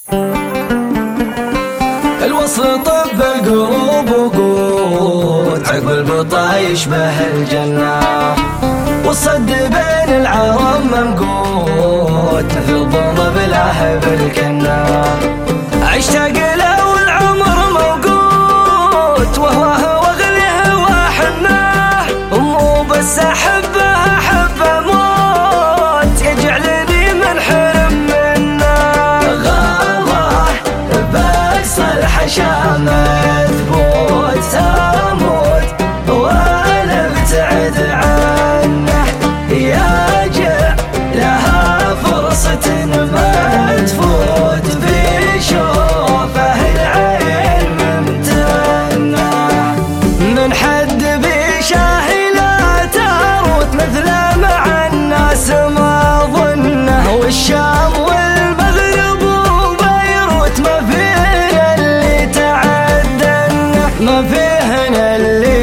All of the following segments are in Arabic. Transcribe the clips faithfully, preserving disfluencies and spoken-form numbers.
الوصل طب القلوب وقوت، عقب البطا يشبه الجنة، والصد بين العرب ممقوت، مثل الضم بلاه بالكنة. اشتاق له والعمر موقوت، وهواه واغليه وحناه، مو بس احبه احبه موت، يجعلني منحرم منه. غالله باقصى الحشا مثبوت، اموت ولا ابتعد عنه، ياجع لها فرصة ما تفوت، بشوفه العين ممتنة، من حد بشاه لا تروت، مثله مع الناس ما ظنه، والشام والمغرب وبيروت ما فينا اللي تعدنا، ما فينا اللي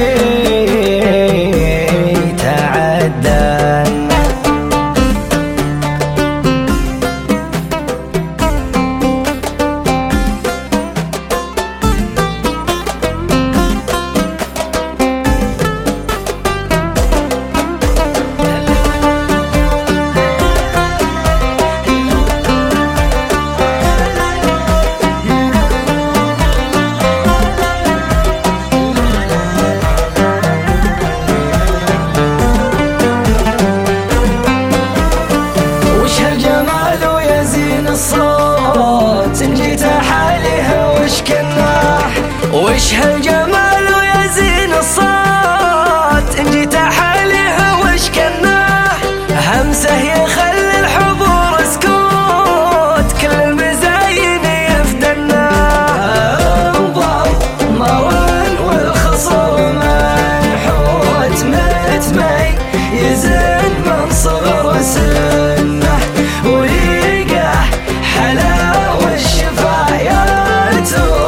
تعدنا. الصوت إن جيت حالها وش كناه، وش هالجمال ويزين الصوت، إن جيت حالها وش كناه، همسه يخلي الحضور سكوت، كل المزاين يفدناه، انظر مرن والخصر منحوت، متميز من صغر سنه، وريقه حلاوة الشفايات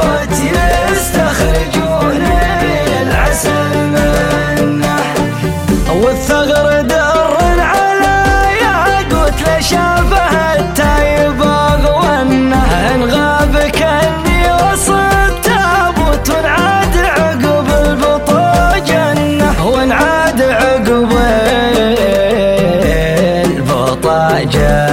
يستخرجون العسل منه، والثغر در على ياقوت، لشافه التايب اغوانه، ان غاب كاني وسط تابوت، ونعاد عقب البطا جنه، ونعاد عقب البطا جنه.